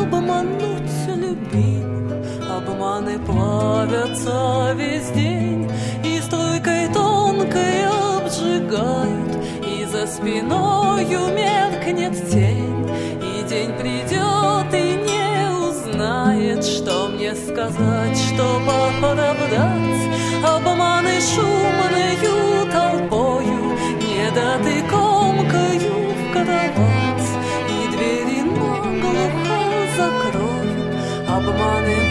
обмануть любимых. Обманы плавятся весь день, и струйкой тонкой обжигают, и за спиною меркнет тень. И день придет и не узнает, что мне сказать, что оправдать. Обманы шумною толпою не дотыкомкою в кровать, и двери наглухо закрою. Обманы